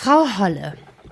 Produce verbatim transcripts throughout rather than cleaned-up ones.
Frau Holle.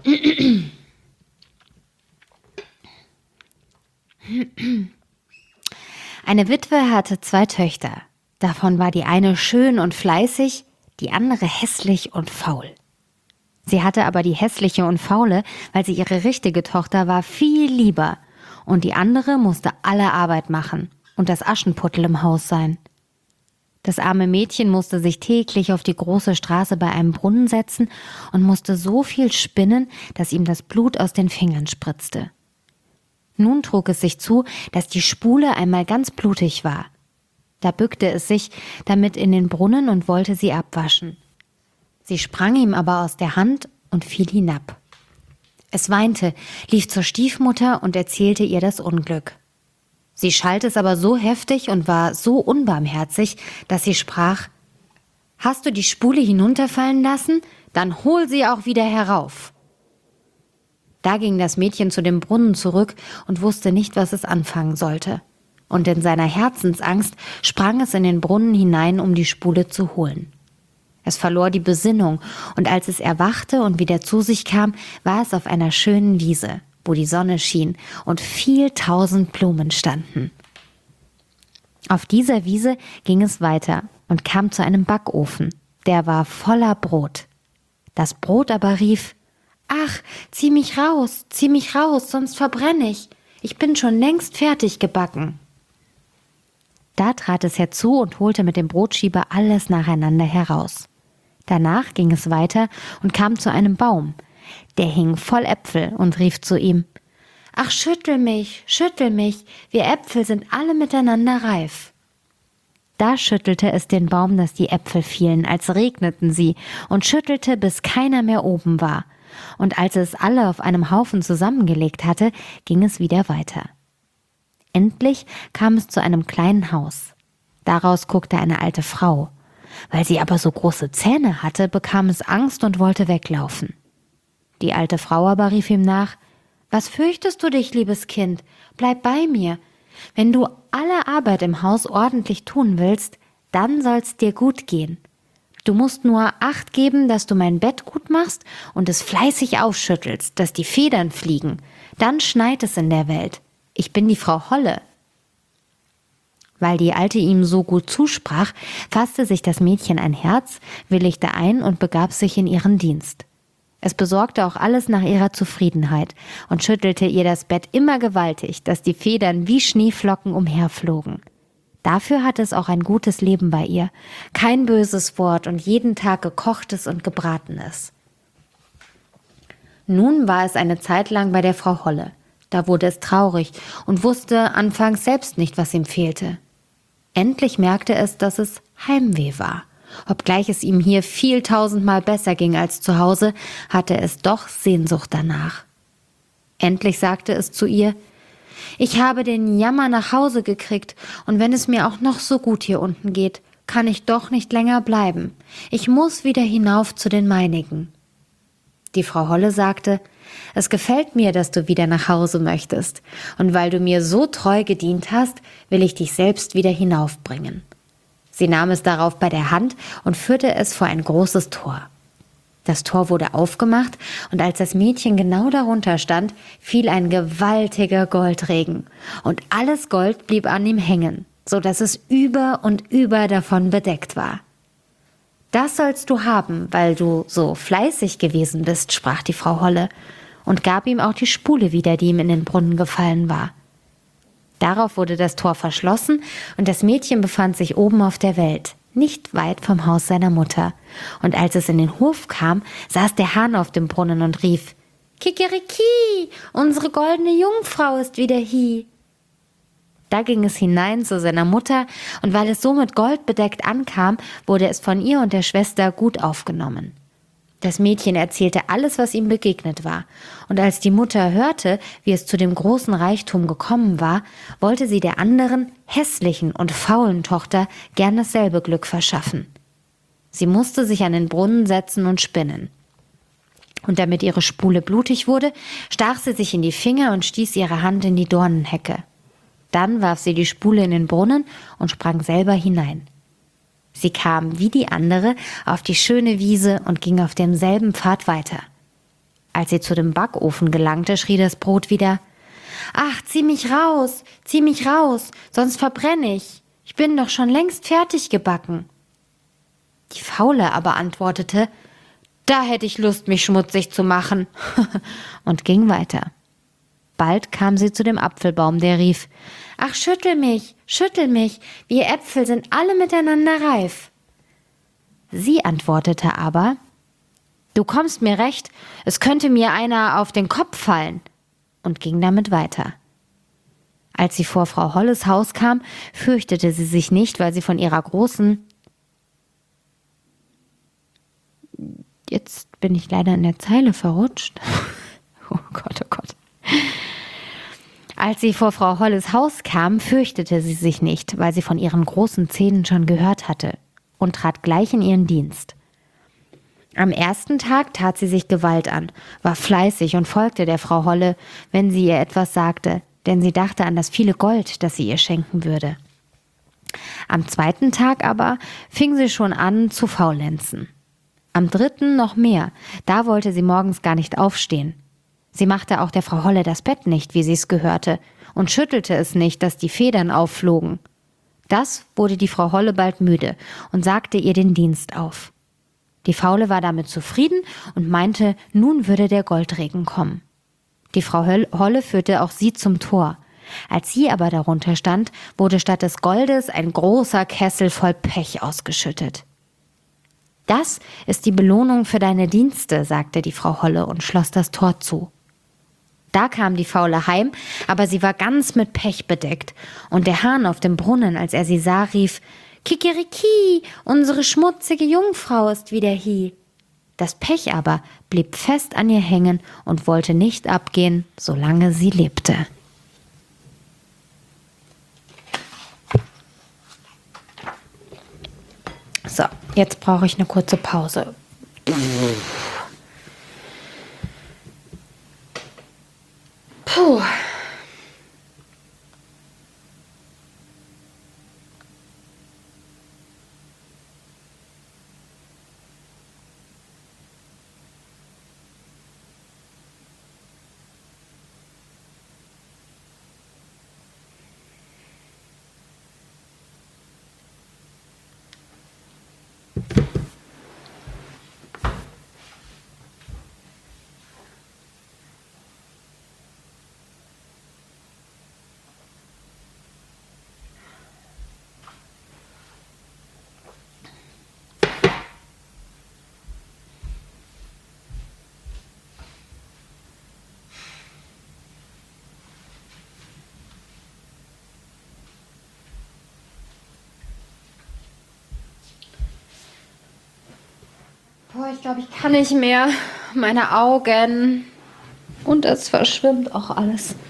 Eine Witwe hatte zwei Töchter. Davon war die eine schön und fleißig, die andere hässlich und faul. Sie hatte aber die hässliche und faule, weil sie ihre richtige Tochter war, viel lieber. Und die andere musste alle Arbeit machen und das Aschenputtel im Haus sein. Das arme Mädchen musste sich täglich auf die große Straße bei einem Brunnen setzen und musste so viel spinnen, dass ihm das Blut aus den Fingern spritzte. Nun trug es sich zu, dass die Spule einmal ganz blutig war. Da bückte es sich damit in den Brunnen und wollte sie abwaschen. Sie sprang ihm aber aus der Hand und fiel hinab. Es weinte, lief zur Stiefmutter und erzählte ihr das Unglück. Sie schalt es aber so heftig und war so unbarmherzig, dass sie sprach: »Hast du die Spule hinunterfallen lassen? Dann hol sie auch wieder herauf.« Da ging das Mädchen zu dem Brunnen zurück und wusste nicht, was es anfangen sollte. Und in seiner Herzensangst sprang es in den Brunnen hinein, um die Spule zu holen. Es verlor die Besinnung, und als es erwachte und wieder zu sich kam, war es auf einer schönen Wiese, wo die Sonne schien und viel tausend Blumen standen. Auf dieser Wiese ging es weiter und kam zu einem Backofen, der war voller Brot. Das Brot aber rief: »Ach, zieh mich raus, zieh mich raus, sonst verbrenne ich. Ich bin schon längst fertig gebacken.« Da trat es herzu und holte mit dem Brotschieber alles nacheinander heraus. Danach ging es weiter und kam zu einem Baum. Der hing voll Äpfel und rief zu ihm: »Ach, schüttel mich, schüttel mich, wir Äpfel sind alle miteinander reif.« Da schüttelte es den Baum, dass die Äpfel fielen, als regneten sie, und schüttelte, bis keiner mehr oben war. Und als es alle auf einem Haufen zusammengelegt hatte, ging es wieder weiter. Endlich kam es zu einem kleinen Haus. Daraus guckte eine alte Frau. Weil sie aber so große Zähne hatte, bekam es Angst und wollte weglaufen. Die alte Frau aber rief ihm nach: »Was fürchtest du dich, liebes Kind? Bleib bei mir. Wenn du alle Arbeit im Haus ordentlich tun willst, dann soll's dir gut gehen. Du musst nur Acht geben, dass du mein Bett gut machst und es fleißig aufschüttelst, dass die Federn fliegen. Dann schneit es in der Welt. Ich bin die Frau Holle.« Weil die Alte ihm so gut zusprach, fasste sich das Mädchen ein Herz, willigte ein und begab sich in ihren Dienst. Es besorgte auch alles nach ihrer Zufriedenheit und schüttelte ihr das Bett immer gewaltig, dass die Federn wie Schneeflocken umherflogen. Dafür hatte es auch ein gutes Leben bei ihr, kein böses Wort und jeden Tag gekochtes und gebratenes. Nun war es eine Zeit lang bei der Frau Holle. Da wurde es traurig und wusste anfangs selbst nicht, was ihm fehlte. Endlich merkte es, dass es Heimweh war. Obgleich es ihm hier viel tausendmal besser ging als zu Hause, hatte es doch Sehnsucht danach. Endlich sagte es zu ihr: »Ich habe den Jammer nach Hause gekriegt, und wenn es mir auch noch so gut hier unten geht, kann ich doch nicht länger bleiben. Ich muss wieder hinauf zu den meinigen.« Die Frau Holle sagte: »Es gefällt mir, dass du wieder nach Hause möchtest, und weil du mir so treu gedient hast, will ich dich selbst wieder hinaufbringen.« Sie nahm es darauf bei der Hand und führte es vor ein großes Tor. Das Tor wurde aufgemacht, und als das Mädchen genau darunter stand, fiel ein gewaltiger Goldregen, und alles Gold blieb an ihm hängen, so dass es über und über davon bedeckt war. »Das sollst du haben, weil du so fleißig gewesen bist«, sprach die Frau Holle, und gab ihm auch die Spule wieder, die ihm in den Brunnen gefallen war. Darauf wurde das Tor verschlossen, und das Mädchen befand sich oben auf der Welt, nicht weit vom Haus seiner Mutter. Und als es in den Hof kam, saß der Hahn auf dem Brunnen und rief: »Kikeriki, unsere goldene Jungfrau ist wieder hie.« Da ging es hinein zu seiner Mutter, und weil es so mit Gold bedeckt ankam, wurde es von ihr und der Schwester gut aufgenommen. Das Mädchen erzählte alles, was ihm begegnet war, und als die Mutter hörte, wie es zu dem großen Reichtum gekommen war, wollte sie der anderen, hässlichen und faulen Tochter gern dasselbe Glück verschaffen. Sie musste sich an den Brunnen setzen und spinnen. Und damit ihre Spule blutig wurde, stach sie sich in die Finger und stieß ihre Hand in die Dornenhecke. Dann warf sie die Spule in den Brunnen und sprang selber hinein. Sie kam wie die andere auf die schöne Wiese und ging auf demselben Pfad weiter. Als sie zu dem Backofen gelangte, schrie das Brot wieder: »Ach, zieh mich raus, zieh mich raus, sonst verbrenne ich. Ich bin doch schon längst fertig gebacken.« Die Faule aber antwortete: »Da hätte ich Lust, mich schmutzig zu machen«, und ging weiter. Bald kam sie zu dem Apfelbaum, der rief: »Ach, schüttel mich, schüttel mich, wir Äpfel sind alle miteinander reif.« Sie antwortete aber: »Du kommst mir recht, es könnte mir einer auf den Kopf fallen«, und ging damit weiter. Als sie vor Frau Holles Haus kam, fürchtete sie sich nicht, weil sie von ihrer großen... Jetzt bin ich leider in der Zeile verrutscht. Oh Gott, oh Gott. Als sie vor Frau Holles Haus kam, fürchtete sie sich nicht, weil sie von ihren großen Zähnen schon gehört hatte, und trat gleich in ihren Dienst. Am ersten Tag tat sie sich Gewalt an, war fleißig und folgte der Frau Holle, wenn sie ihr etwas sagte, denn sie dachte an das viele Gold, das sie ihr schenken würde. Am zweiten Tag aber fing sie schon an zu faulenzen. Am dritten noch mehr, da wollte sie morgens gar nicht aufstehen. Sie machte auch der Frau Holle das Bett nicht, wie sie es gehörte, und schüttelte es nicht, dass die Federn aufflogen. Das wurde die Frau Holle bald müde und sagte ihr den Dienst auf. Die Faule war damit zufrieden und meinte, nun würde der Goldregen kommen. Die Frau Holle führte auch sie zum Tor. Als sie aber darunter stand, wurde statt des Goldes ein großer Kessel voll Pech ausgeschüttet. »Das ist die Belohnung für deine Dienste«, sagte die Frau Holle und schloss das Tor zu. Da kam die Faule heim, aber sie war ganz mit Pech bedeckt, und der Hahn auf dem Brunnen, als er sie sah, rief: »Kikeriki, unsere schmutzige Jungfrau ist wieder hie.« Das Pech aber blieb fest an ihr hängen und wollte nicht abgehen, solange sie lebte. So, jetzt brauche ich eine kurze Pause. Puh. Boah, ich glaube, ich kann nicht mehr. Meine Augen. Und es verschwimmt auch alles.